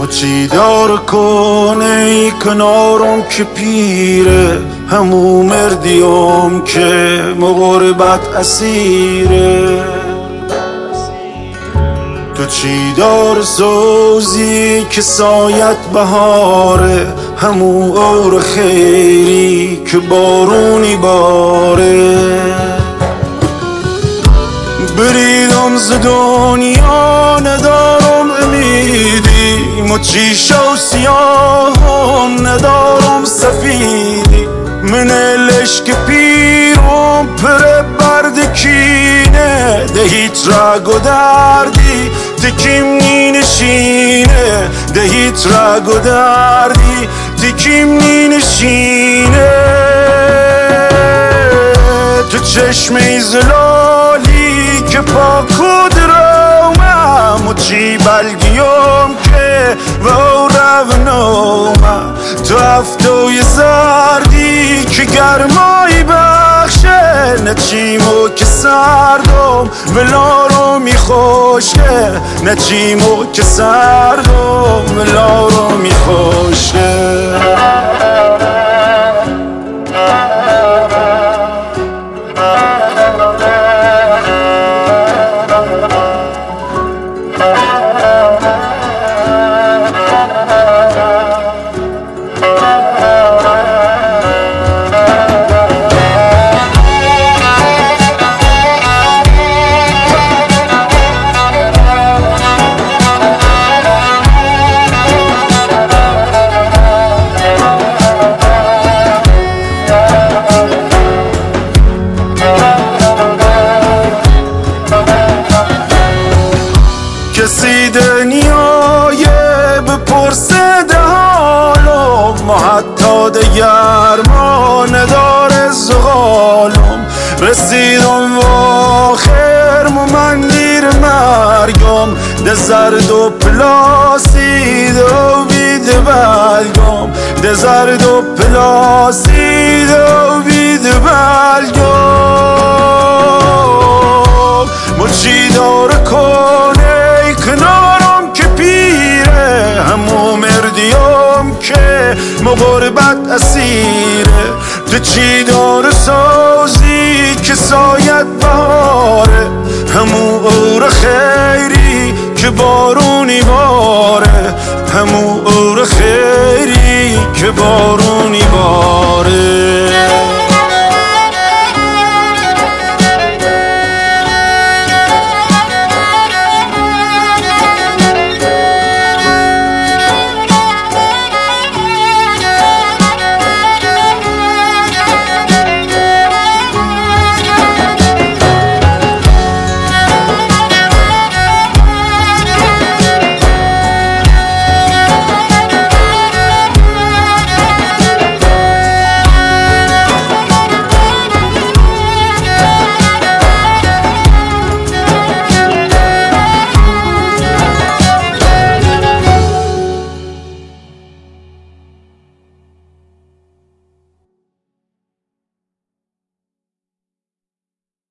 چی دار کنه ای کنارم که پیره، همون مردیم که مغربت اسیره. تو چی دار سوزی که سایت بهاره، همون اور خیری که بارونی باره. بریدم ز دنیا ندارم امیدی، مچیشو سیاهم ندارم سفیدی. من لشک پیرم پر برد کینه، دهیت رگ و دردی تکیم نی نشینه. دهیت رگ و دردی تکیم نی نشینه. تو چشم زلالی که پاکو درومم، و چی بلگیم که و رونومم. تو هفتوی زردی که گرمایی بخشه، نچیمو که سردم ولارو میخوشه. نچیمو که سردم ولارو میخوشه. کسی دنیای بپرسه ده حالم، ما حتی دگر ما نداره زغالم. رسیدم و آخر من دیر مرگم، ده زرد و پلاسید و بیده بلگم. ده زرد و پلاسید و بیده بلگم. مچی داره کنه کنارم که پیره، همون مردیم که مغربت اسیره. تو چی